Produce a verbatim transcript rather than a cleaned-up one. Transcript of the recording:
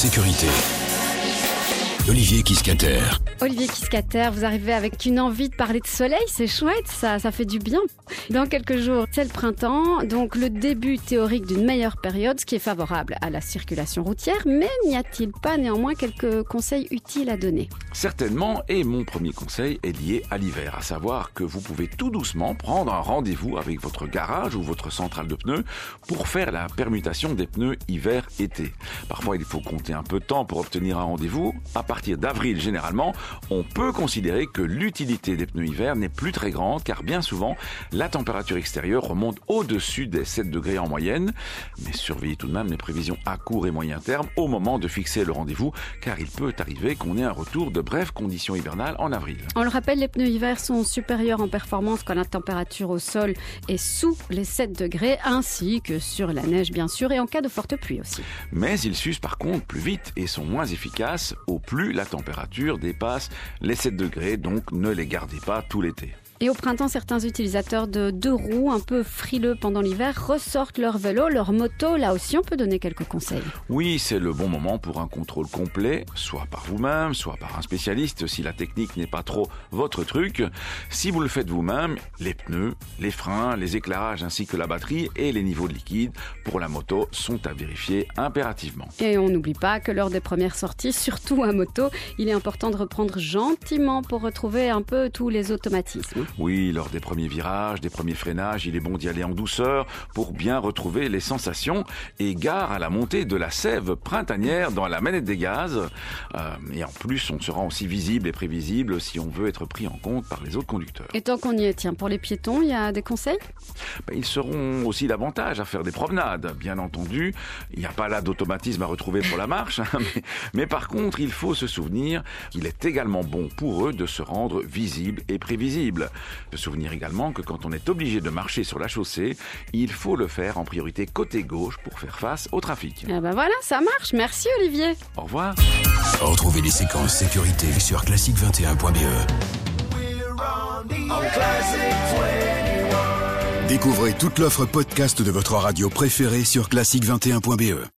sécurité. Olivier Kiscater. Olivier Kiscater, vous arrivez avec une envie de parler de soleil, c'est chouette, ça, ça fait du bien. Dans quelques jours, c'est le printemps, donc le début théorique d'une meilleure période, ce qui est favorable à la circulation routière, mais n'y a-t-il pas néanmoins quelques conseils utiles à donner ? Certainement, et mon premier conseil est lié à l'hiver, à savoir que vous pouvez tout doucement prendre un rendez-vous avec votre garage ou votre centrale de pneus pour faire la permutation des pneus hiver-été. Parfois, il faut compter un peu de temps pour obtenir un rendez-vous. À partir d'avril, généralement, on peut considérer que l'utilité des pneus hiver n'est plus très grande car bien souvent, la température extérieure remonte au-dessus des sept degrés en moyenne. Mais surveillez tout de même les prévisions à court et moyen terme au moment de fixer le rendez-vous car il peut arriver qu'on ait un retour de brèves conditions hivernales en avril. On le rappelle, les pneus hiver sont supérieurs en performance quand la température au sol est sous les sept degrés ainsi que sur la neige bien sûr et en cas de forte pluie aussi. Mais ils s'usent par contre plus vite et sont moins efficaces au plus la température dépasse les sept degrés, donc ne les gardez pas tout l'été. Et au printemps, certains utilisateurs de deux roues, un peu frileux pendant l'hiver, ressortent leur vélo, leur moto. Là aussi, on peut donner quelques conseils. Oui, c'est le bon moment pour un contrôle complet, soit par vous-même, soit par un spécialiste, si la technique n'est pas trop votre truc. Si vous le faites vous-même, les pneus, les freins, les éclairages ainsi que la batterie et les niveaux de liquide pour la moto sont à vérifier impérativement. Et on n'oublie pas que lors des premières sorties, surtout à moto, il est important de reprendre gentiment pour retrouver un peu tous les automatismes. Oui, lors des premiers virages, des premiers freinages, il est bon d'y aller en douceur pour bien retrouver les sensations. Et gare à la montée de la sève printanière dans la manette des gaz. Euh, et en plus, on sera aussi visible et prévisible si on veut être pris en compte par les autres conducteurs. Et tant qu'on y est, tiens, pour les piétons, il y a des conseils ? Ben, ils seront aussi davantage à faire des promenades. Bien entendu, il n'y a pas là d'automatisme à retrouver pour la marche. Hein, mais, mais par contre, il faut se souvenir qu'il est également bon pour eux de se rendre visible et prévisible. Se souvenir également que quand on est obligé de marcher sur la chaussée, il faut le faire en priorité côté gauche pour faire face au trafic. Ah ben voilà, ça marche. Merci Olivier. Au revoir. Retrouvez les séquences sécurité sur classique vingt et un point b e. Découvrez toute l'offre podcast de votre radio préférée sur classique vingt et un point b e.